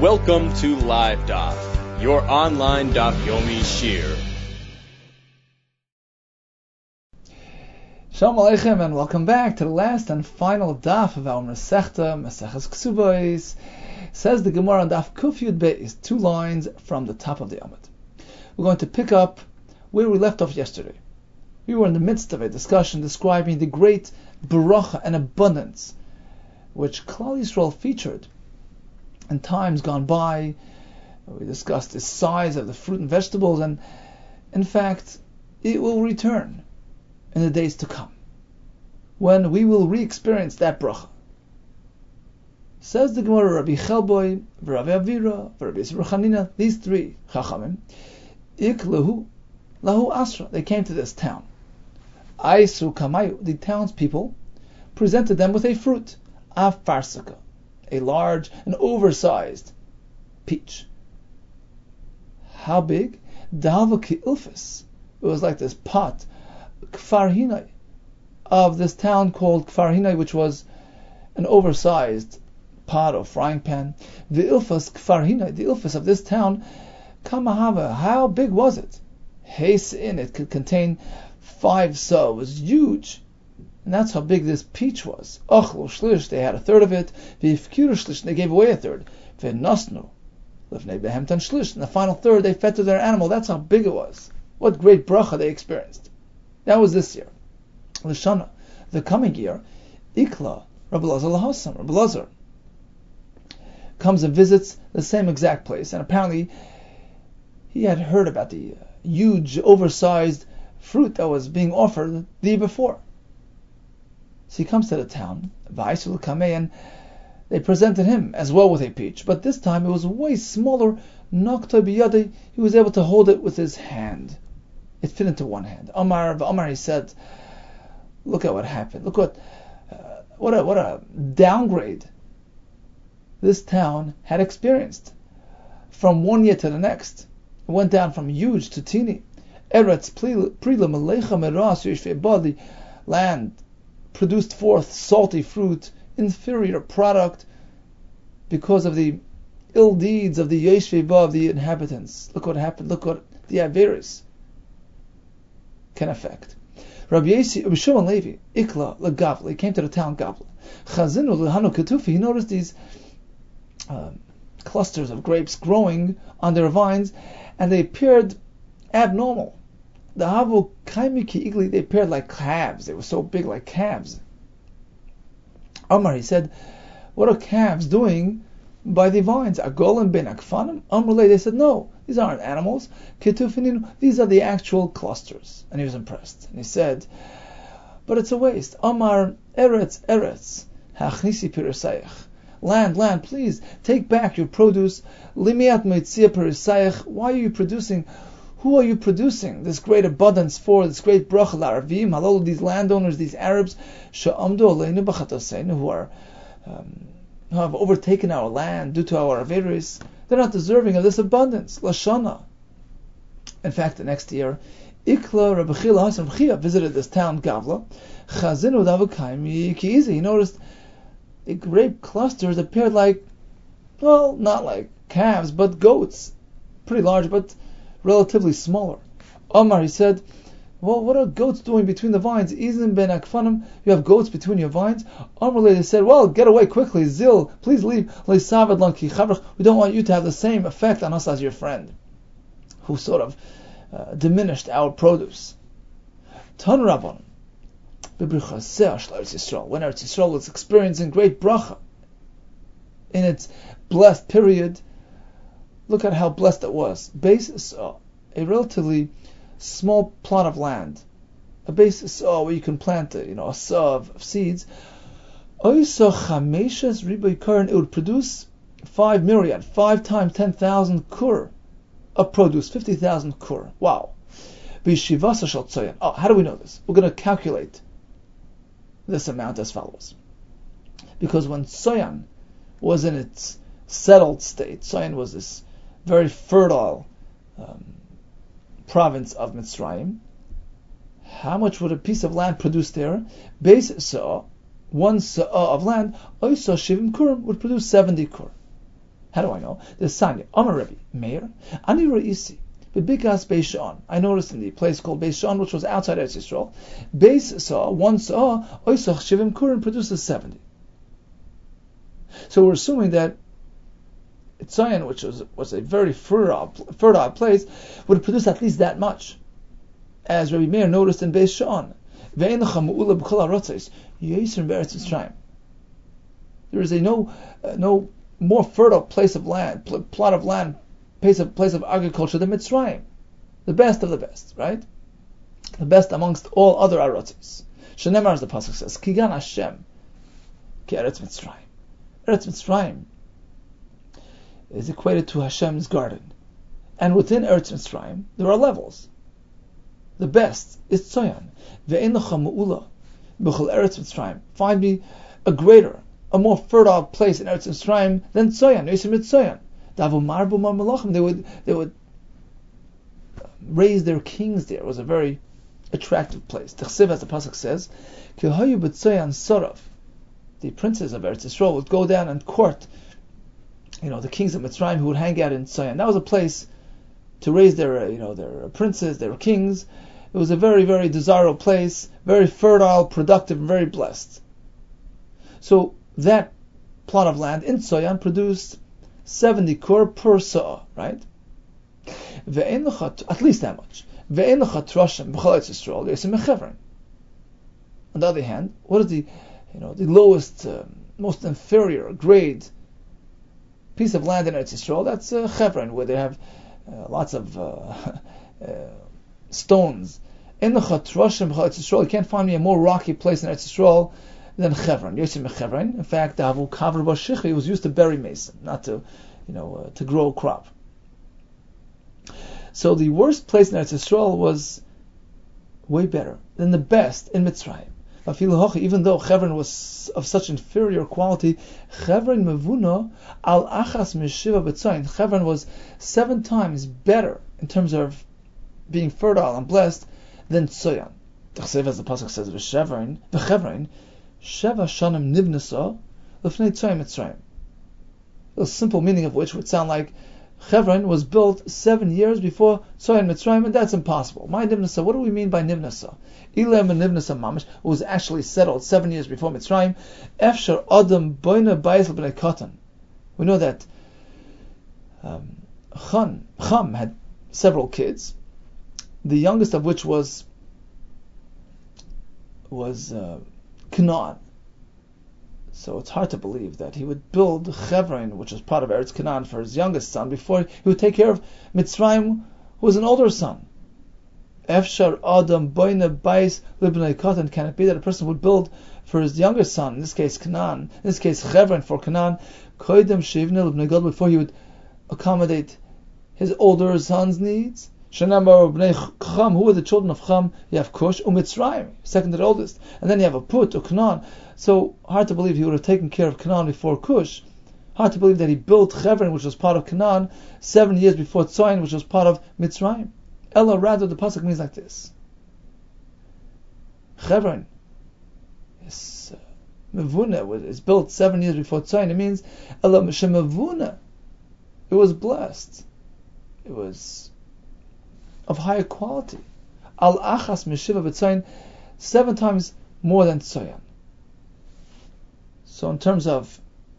Welcome to Live Daf, your online Daf Yomi Shir. Shalom Aleichem, and welcome back to the last and final Daf of our Masechta, Maseches Ksubos. Says the Gemara on Daf Kuf Yud Beis, 2 lines from the top of the Amud. We're going to pick up where we left off yesterday. We were in the midst of a discussion describing the great beracha and abundance which Klal Yisrael featured in times gone by. We discussed the size of the fruit and vegetables, and in fact, it will return in the days to come, when we will re-experience that bracha. Says the Gemara, Rabbi Chelboy, Rabbi Avira, Rabbi Yisrael Chanina, these 3 Chachamim, Ik lahu Asra, they came to this town. Aisu Kamayu, the townspeople presented them with a fruit, Av Farsaka, a large and oversized peach. How big? Dalva ki ilfis. It was like this pot, Kfar Hinai, of this town called Kfar Hinai, which was an oversized pot or frying pan. The ilfas Kfar Hinai, the ilfas of this town, Kamahava, how big was it? Heis in, it could contain 5 sa. It was huge. And that's how big this peach was. Ochlu shlish, they had a third of it. V'ifkiru shlish, they gave away a third. V'nosnu, lefnei behemtan shlish, and the final third they fed to their animal. That's how big it was. What great bracha they experienced. That was this year. L'shana, the coming year, Ikla, Rabbi Lazar Lahassam, Rabbi Lazar comes and visits the same exact place, and apparently he had heard about the huge, oversized fruit that was being offered the year before. So he comes to the town, and they presented him as well with a peach, but this time it was way smaller. Nokta biyadi, he was able to hold it with his hand. It fit into one hand. Omar, he said, look at what happened. Look what a downgrade this town had experienced from one year to the next. It went down from huge to teeny. Eretz prila melecha meras yishvei, land produced forth salty fruit, inferior product, because of the ill deeds of the Yeshvei Ba, of the inhabitants. Look what happened. Look what the Averis can affect. Rabbi Shimon Levi, Ikla leGavla, he came to the town Gavla. Chazinu lehanu ketufi, he noticed these clusters of grapes growing on their vines, and they appeared abnormal. The havu kaimiki igli, they appeared like calves. They were so big, like calves. Omar, he said, what are calves doing by the vines? Agolim ben akfanim? Amrulay, they said, no, these aren't animals. Ketufinin, these are the actual clusters. And he was impressed. And he said, but it's a waste. Omar, eretz, hachnisi pirusayach. Land, please, take back your produce. Limiat meitzia pirusayach. Why are you producing? Who are you producing this great abundance for, this great bracha l'Aravim, halal, these landowners, these Arabs, she'amdu aleinu b'chatoseinu, who have overtaken our land due to our averis? They're not deserving of this abundance. Lashana. In fact, the next year, Ikla Rabbi Chila Hasan Chia visited this town Gavla. Chazinu davukayim ki'izi. He noticed the grape clusters appeared like, well, not like calves, but goats, pretty large, but relatively smaller. Omar, he said, well, what are goats doing between the vines? Izin ben akfanim, you have goats between your vines? Omar, they said, well, get away quickly. Zil, please leave. We don't want you to have the same effect on us as your friend, who sort of diminished our produce. Tan Rabban, when Eretz Yisrael was experiencing great bracha in its blessed period, look at how blessed it was. Basis, a relatively small plot of land, a basis where you can plant a saw of seeds. It would produce 5 myriad, 5 times 10,000 kur of produce, 50,000 kur. Wow. How do we know this? We're going to calculate this amount as follows. Because when Soyan was in its settled state, Soyan was this very fertile province of Mitzrayim. How much would a piece of land produce there? Base sa'ah, 1 sa'ah of land, oisa shivim kurim, would produce 70 kur. How do I know? The Sanya, Amar Rebbe, Meir, Ani Re'isi, Bebikas Beis Sha'an. I noticed in the place called Beis Sha'an, which was outside Eretz Yisrael, one saw, Oisach Shivim Kurin produces 70. So we're assuming that Tzayin, which was a very fertile place, would produce at least that much, as Rabbi Meir noticed in Beis Sha'an. There is no more fertile place of land, plot of land, place of agriculture than Mitzrayim, the best of the best, right? The best amongst all other arotzis. Shenemar, as the pasuk says, Kigan Hashem, ki Eretz Mitzrayim. Eretz Mitzrayim is equated to Hashem's garden, and within Eretz Mitzrayim there are levels. The best is Tzayin. Ve'en lecha me'ula b'chol Eretz Mitzrayim. Find me a greater, a more fertile place in Eretz Mitzrayim than Tzayin. Yosim Tzayin. Davu marbu mar malachim. They would raise their kings there. It was a very attractive place. T'chsiv, as the pasuk says, Ki hayu b'Tzayin sarav. The princes of Eretz Yisrael would go down and court, the kings of Mitzrayim who would hang out in Tzayin. That was a place to raise their princes, their kings. It was a very, very desirable place, very fertile, productive, and very blessed. So that plot of land in Tzayin produced 70 kur per sa'ah, right? At least that much. On the other hand, what is the lowest, most inferior grade piece of land in Eretz Yisrael? That's Chevron, where they have lots of stones. In the Chatroshim Eretz Yisrael, you can't find me a more rocky place in Eretz Yisrael than Chevron. In fact, Avu Kavr Bashikhi was used to bury mason, not to grow a crop. So the worst place in Eretz Yisrael was way better than the best in Mitzrayim. Even though Chevron was of such inferior quality, Chevron mevuna al achas mishiva b'tzayin. Chevron was 7 times better in terms of being fertile and blessed than Tzayin. As the pasuk says, v'Chevron sheva shanim nivnasa l'fnei Tzayin Mitzrayim. The simple meaning of which would sound like Chevron was built 7 years before Tzayin Mitzrayim, and that's impossible. My Nivnasa, what do we mean by Nivnasa? Ilem and Nivnasa Mamish was actually settled 7 years before Mitzrayim. Efshar Adam Boina Bayis B'nei Katan. We know that Cham had several kids, the youngest of which was Canaan. So it's hard to believe that he would build Chevron, which is part of Eretz Canaan, for his youngest son before he would take care of Mitzrayim, who was an older son. Efshar Adam Boina Bayis Libnei Katan. Can it be that a person would build for his youngest son, in this case Canaan, in this case Chevron for Canaan, Koidem Shivne Libnei Gad, before he would accommodate his older son's needs? Shanamar Bnei Cham, who were the children of Cham? You have Cush, Mitzrayim, second to the oldest, and then you have a Put, or Canaan. So hard to believe he would have taken care of Canaan before Cush. Hard to believe that he built Chevron, which was part of Canaan, 7 years before Tzayin, which was part of Mitzrayim. Ella, rather, the pasuk means like this: Chevron is Mevuna, is built 7 years before Tzayin. It means Ella Mevuna. It was blessed. It was of higher quality. Al achas mishiva b'tzayin, 7 times more than Tzayin. So in terms of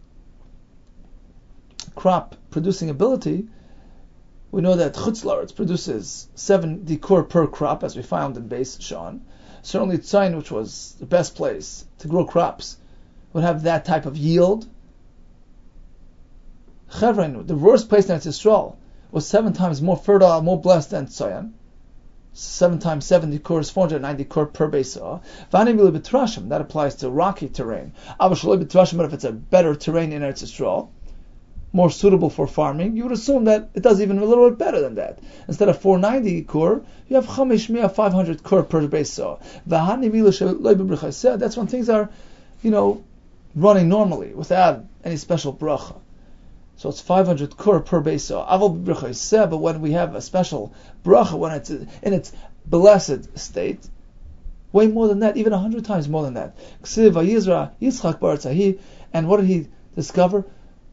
crop producing ability, we know that Chutz La'aretz produces 70 kur per crop, as we found in Beis Sha'an. Certainly Tzayin, which was the best place to grow crops, would have that type of yield. Chevron, the worst place in Eretz Yisrael, was 7 times more fertile, more blessed than Tzayin. 7 times 70 kur is 490 kur per besa. That applies to rocky terrain. But if it's a better terrain in Eretz Yisrael, more suitable for farming, you would assume that it does even a little bit better than that. Instead of 490 kur, you have 500 kur per besa. That's when things are, running normally without any special bracha. So it's 500 kur per besa. But when we have a special bracha, when it's in its blessed state, way more than that, even 100 times more than that. And what did he discover?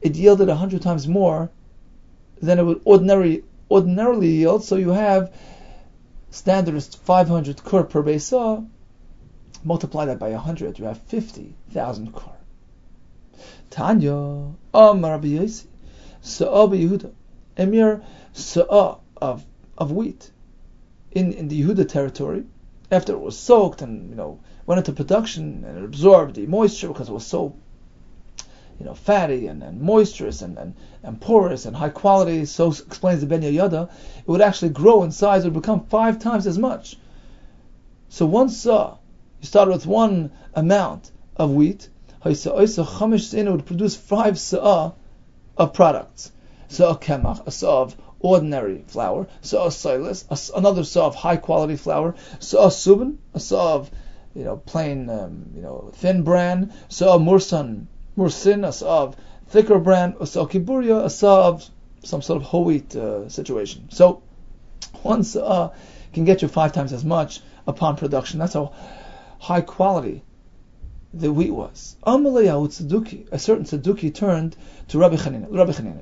it yielded 100 times more than it would ordinarily yield. So you have standard is 500 kur per Beisah. Multiply that by 100, you have 50,000 kur. Tanya, Amar Rabbi Yosi, Sa'ah Yehuda, Emir Sa'ah of wheat in the Yehuda territory, after it was soaked and went into production and it absorbed the moisture because it was so fatty and moisturous and porous and high quality. So explains the Ben Yehoyada, it would actually grow in size. It would become 5 times as much. So one sa'ah, you started with one amount of wheat. It would produce 5 sa'ah of products. Sa'ah kemach, a sa'ah of ordinary flour. Sa'ah soilis, another sa'ah of high quality flour. Sa'ah subin, a sa'ah of plain thin bran. Sa'ah mursin, a sa'ah of thicker bran. Sa'ah kiburia, a sa'ah of some sort of whole wheat situation. So one sa'ah can get you 5 times as much upon production. That's how high quality the wheat was. A certain Tzeduki turned to Rabbi Chanina.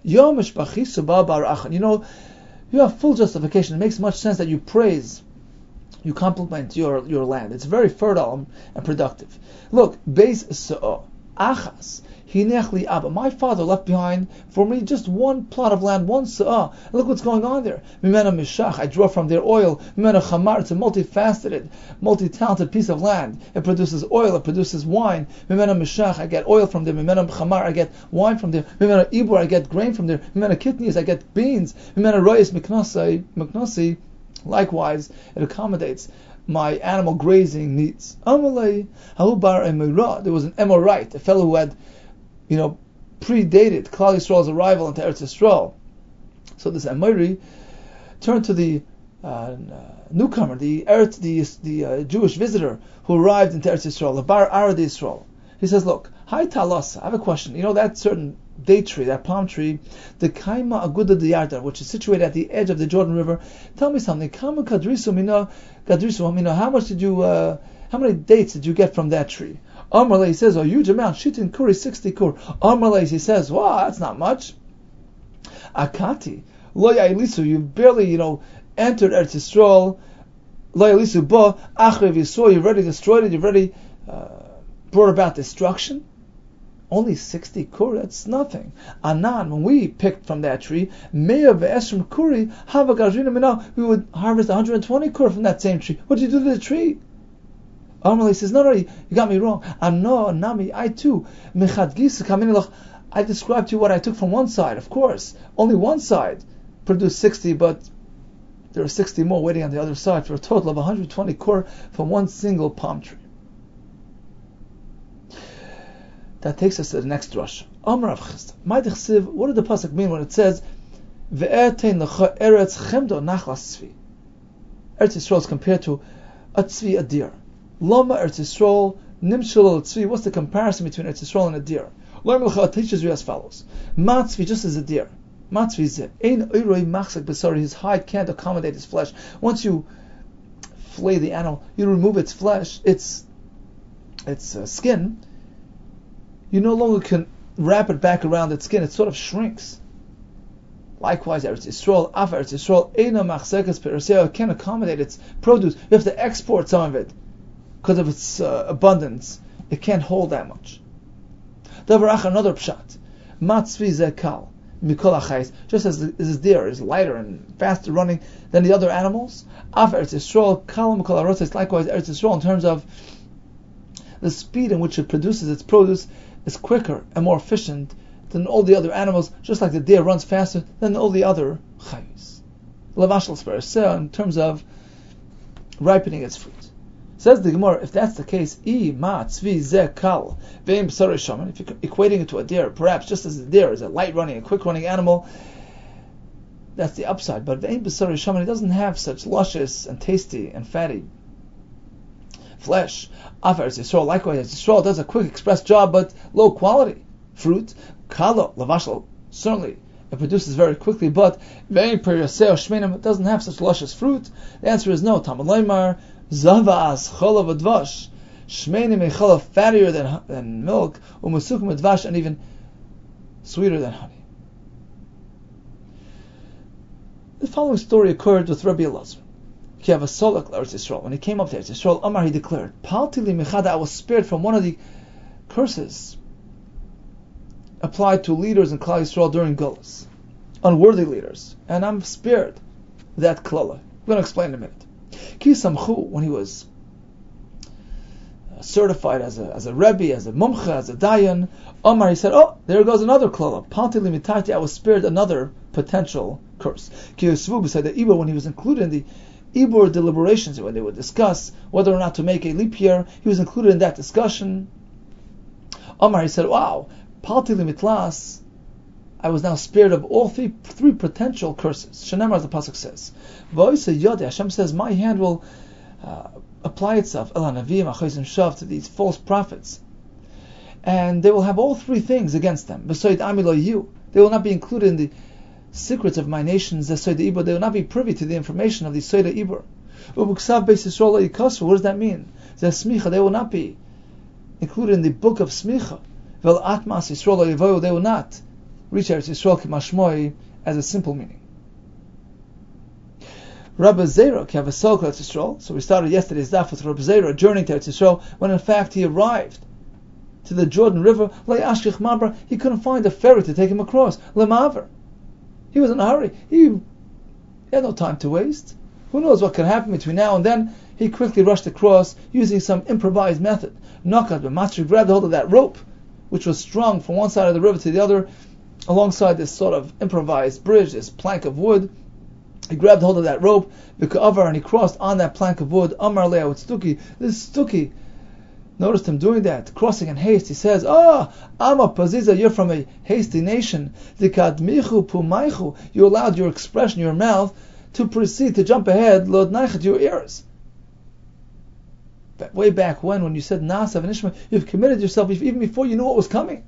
You have full justification. It makes much sense that you praise, you compliment your land. It's very fertile and productive. Look, Beis Sa'ah, Achas, Hinech Abba. My father left behind for me just one plot of land, one Sa'ah. Look what's going on there. Mimena Mishach, I draw from their oil. Mimena Chamar, it's a multifaceted, multi-talented piece of land. It produces oil, it produces wine. Mimena Mishach, I get oil from there. Mimena Chamar, I get wine from there. Mimena Ibur, I get grain from there. Mimena Kitnias, I get beans. Mimena Royas Miknasi, likewise, it accommodates my animal grazing needs. Amalei, Hahubar Emirah, there was an Emorite, a fellow who had predated Klal Yisrael's arrival into Eretz Yisrael. So this Emori turned to the newcomer, the Jewish visitor who arrived into Eretz Yisrael, the Bar Arad Yisrael. He says, look, hi Talas, I have a question. That certain date tree, that palm tree, the Kaima Aguda Diyarda, which is situated at the edge of the Jordan River. Tell me something. Kama Kadrisu Mina, how many dates did you get from that tree? Amarle, he says, a huge amount. Shitin Kuri, 60 kur. Amarle, he says, wow, that's not much. Akati, Lo Ya'ilisu, you barely, entered Eretz Yisrael. Lo Ya'ilisu Ba, Achrev Yisrael, you've already destroyed it, you've already brought about destruction. Only 60 kur, that's nothing. Anan, when we picked from that tree, Meya ve'esrim kuri, hava gajrina mina, we would harvest 120 kur from that same tree. What did you do to the tree? Amalei says, no, you got me wrong. Ano, nami, I too, mechad gisa kaminilach, I described to you what I took from one side, of course. Only one side produced 60, but there are 60 more waiting on the other side for a total of 120 kur from one single palm tree. That takes us to the next drush. Amar Rav Chisda, my dechsiv, what did the pasuk mean when it says, ve'etein lecha eretz chemdo nachlas tzvi? Eretz Yisrael is compared to a tzvi, a deer. Lama Eretz Yisrael nimshul tzvi. What's the comparison between Eretz Yisrael and a deer? Lama lecha teaches you as follows: Ma tzvi, just as a deer. Ma tzvi zeh ein oiroi machzak besari. His hide can't accommodate his flesh. Once you flay the animal, you remove its flesh, its skin. You no longer can wrap it back around its skin. It sort of shrinks. Likewise, Eretz Yisrael, Af Eretz Yisrael, Eina Machzekas Peraseo, can't accommodate its produce. You have to export some of it because of its abundance. It can't hold that much. Davarach, another pshat. Matzvi Zekal, Mikol Achais, just as this deer is lighter and faster running than the other animals. Af Eretz Yisrael, Kal Mikol Arotzes, likewise Eretz Yisrael, in terms of the speed in which it produces its produce, is quicker and more efficient than all the other animals, just like the deer runs faster than all the other chayus. Lavashal speraseh, in terms of ripening its fruit. Says the Gemara, if that's the case, if you're equating it to a deer, perhaps just as the deer is a light running, a quick running animal, that's the upside. But it doesn't have such luscious and tasty and fatty flesh. Likewise, Yisrael does a quick express job, but low quality fruit. Kalo, lavashal, certainly it produces very quickly, but it doesn't have such luscious fruit. The answer is no. Tamalaymar, zavas, cholav advash, shmeinim echolav, fattier than milk, umusukum advash, and even sweeter than honey. The following story occurred with Rabbi Elazar. When he came up to Eretz Yisrael, Amar, he declared, Paltili Mechada, I was spared from one of the curses applied to leaders in Klal Yisrael during Golus, unworthy leaders, and I'm spared that klala. I'm going to explain in a minute. Ki Samchu, when he was certified as a Rebbe, as a Mumcha, as a Dayan, Amar, he said, oh, there goes another klala. Paltili Mitati, I was spared another potential curse. Ki Yisvu said that Ibor, when he was included in the Ibor deliberations, when they would discuss whether or not to make a leap year, he was included in that discussion. Amar, he said, wow, Paltili Mitlas, I was now spared of all three potential curses. Shenemar, as the pasuk says, V'oisa Yodeh, Hashem says, my hand will apply itself El Hanavim, Achayzim Shav, to these false prophets, and they will have all three things against them. B'soid Amilo you, they will not be included in the secrets of my nations. They will not be privy to the information of the Soida Ibor. What does that mean? They will not be included in the book of Smicha. They will not reach Eretz Yisrael Kimashmoi as a simple meaning. Rabbi Zera, Eretz Yisrael. So we started yesterday's daf with Rabbi Zera journeying to Eretz Yisrael, when in fact he arrived to the Jordan River. He couldn't find a ferry to take him across. Lemaver. He was in a hurry. He had no time to waste. Who knows what could happen between now and then? He quickly rushed across using some improvised method. Nokat B'matri grabbed hold of that rope, which was strung from one side of the river to the other, alongside this sort of improvised bridge, this plank of wood. He grabbed hold of that rope, and he crossed on that plank of wood. Amar Lea with Stuki. This Stuki noticed him doing that, crossing in haste. He says, Ama Paziza, you're from a hasty nation. Dikadmichu Pumaichu, you allowed your expression, your mouth, to proceed, to jump ahead, Lod Naichet, your ears. But way back when you said Nasav and Ishma, you've committed yourself even before you knew what was coming.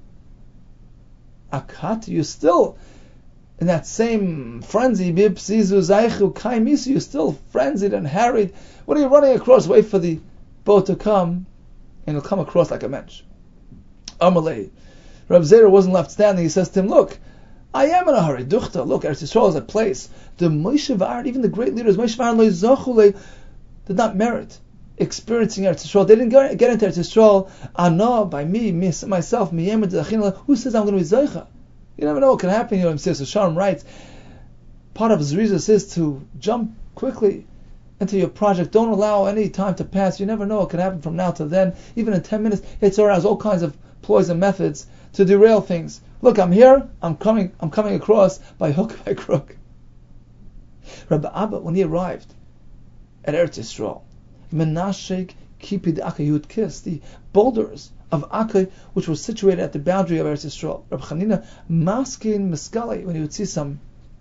Akat, you're still in that same frenzy, you're still frenzied and harried. What are you running across? Wait for the boat to come, and he'll come across like a mensch. Amalei. Rav Zera wasn't left standing. He says to him, look, I am in a hurry. Duchta, look, Eretz Yisrael is a place. The Moshe V'Aaron, even the great leaders, Moshe V'Aaron did not merit experiencing Eretz Yisrael. They didn't get into Eretz Yisrael, Ana, by me, myself, who says I'm going to be Zoicha? You never know what can happen here. So Shalom writes, part of Zrizas is to jump quickly into your project. Don't allow any time to pass. You never know what can happen from now to then. Even in 10 minutes, Yitzhak has all kinds of ploys and methods to derail things. Look, I'm here. I'm coming across by hook by crook. Rabbi Abba, when he arrived at Eretz Yisrael, Menashek Kipid Akka, he would kiss the boulders of Akka, which were situated at the boundary of Eretz Yisrael. Rabbi Chanina Maskin Miskali, when he would see some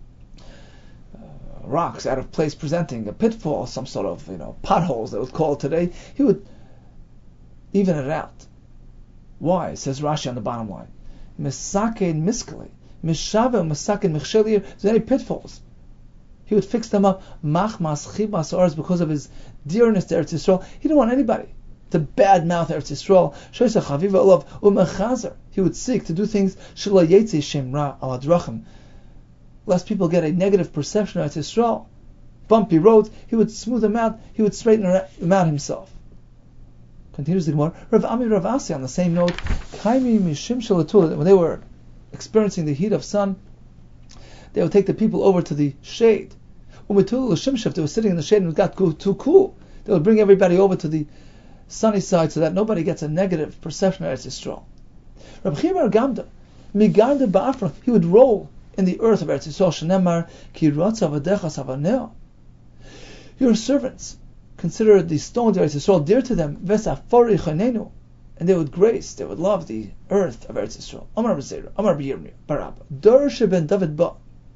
rocks out of place presenting a pitfall, some sort of potholes they would call today, he would even it out. Why? Says Rashi on the bottom line. Misakein miskali, mishave misakein michshelir. There's any pitfalls, he would fix them up. Machmas chibas ars, because of his dearness to Eretz Yisrael. He didn't want anybody to badmouth Eretz Yisrael. Shoysa chaviva olav umechazer. He would seek to do things shelo yetzi shem ra al hadrachim, lest people get a negative perception of Eretz Yisrael. Bumpy roads, he would smooth them out. He would straighten them out himself. Continues the Gemara. Rav Ami Rav Asi on the same note. Kaimi mishim shalatul. When they were experiencing the heat of sun, they would take the people over to the shade. Umitul l'shimshif, they were sitting in the shade and it got too cool. They would bring everybody over to the sunny side so that nobody gets a negative perception of Eretz Yisrael. Rav Chibar Gamda, migarda ba'afra, he would roll in the earth of Eretz Yisrael. Shenemar ki ratza v'dechas havaneo. Your servants consider the stones of Eretz Yisrael dear to them, vesafori chanenu, and they would grace, they would love the earth of Eretz Yisrael. Amar B'Zera, Amar B'Yirmiyah, Barabba, Dor sheben David ba,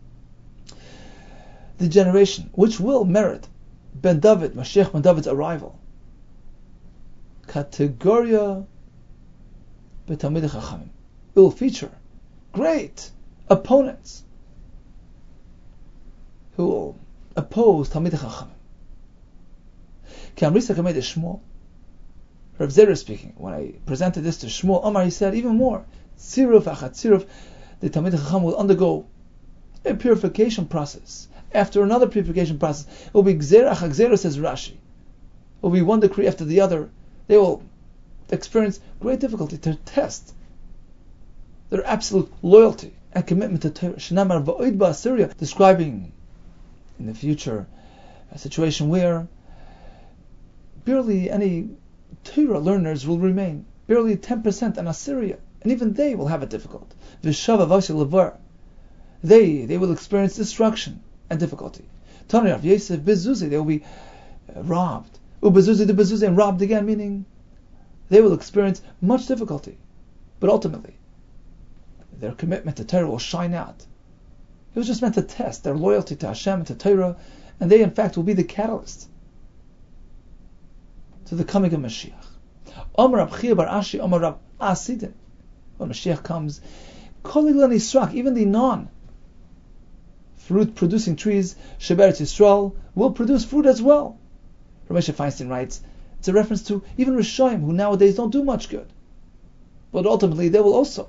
the generation which will merit Ben David, Mashiach Ben David's arrival. Categoria beTalmidei Chachamim. It will feature great opponents who will oppose Talmidei Chachamim. Rav Zera speaking, when I presented this to Shmuel, Omar, he said even more. Tziruf achat tziruf, the Talmid Chacham will undergo a purification process. After another purification process, it will be Gzera Achar Gzera, says Rashi. It will be one decree after the other. They will experience great difficulty to test their absolute loyalty and commitment to Torah. Shenamar va'oid ba'Assyria, describing in the future a situation where barely any Torah learners will remain. Barely 10% in Assyria, and even they will have it difficult. V'shava v'ashel levar, they will experience destruction and difficulty. Tani Rav Yosef bezuzi, they will be robbed. Ubezuzi de bezuzi, and robbed again, meaning they will experience much difficulty. But ultimately, their commitment to Torah will shine out. It was just meant to test their loyalty to Hashem and to Torah, and they in fact will be the catalyst to the coming of Mashiach. Omer Rab Chia bar Ashi, Omer Rab Asidin. When Mashiach comes, Kolilan Yisrak, even the non-fruit-producing trees, Sheberetz Yisrael, will produce fruit as well. Ramesha Feinstein writes, it's a reference to even Rishoyim, who nowadays don't do much good. But ultimately, they will also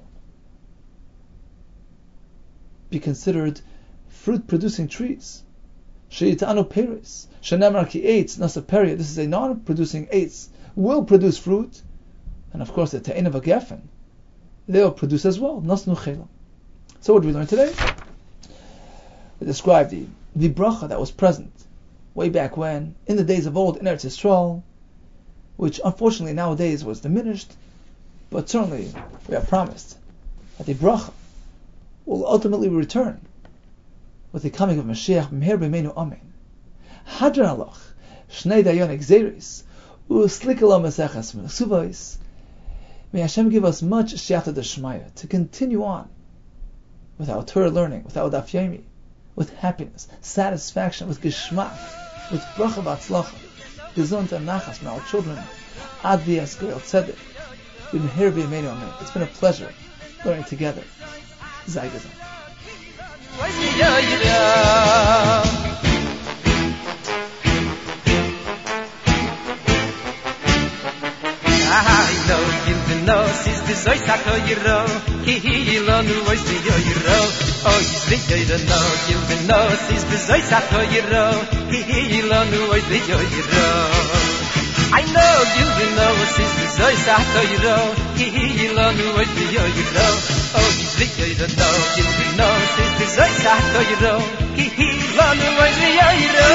be considered fruit-producing trees. Sheitanu Peres, Shenemar Ki Eitz Nasa Peria. This is a non-producing eitz, will produce fruit, and of course the Ta'in of a Geffen, they will produce as well. Nasnu Chelam. So what did we learn today? We described the bracha that was present way back when, in the days of old, in Eretz Yisrael, which unfortunately nowadays was diminished, but certainly we have promised that the bracha will ultimately return with the coming of Mashiach. B'meher b'meinu amen. Hadran aloch, shnei dayon exeris, u'slikala mesechas m'suvais. May Hashem give us much siyata d'shmaya to continue on with our Torah learning, with our daf yomi, with happiness, satisfaction, with geshmak, with bracha v'atzlacha, gesund and nachas from our children, ad v'yas goyel tzedek, b'meher b'meinu amen. It's been a pleasure learning together. Zay Gazan. Sis de soy saco yiro ki lo nu voy si yo yiro oh is de yo no you know sis de soy saco yiro ki lo nu voy si yo yiro I know you know sis de soy saco yiro ki lo nu voy si yo yiro oh is de yo no you know sis de soy saco yiro ki lo nu voy si yo yiro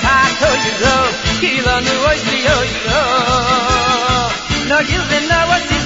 No, you know what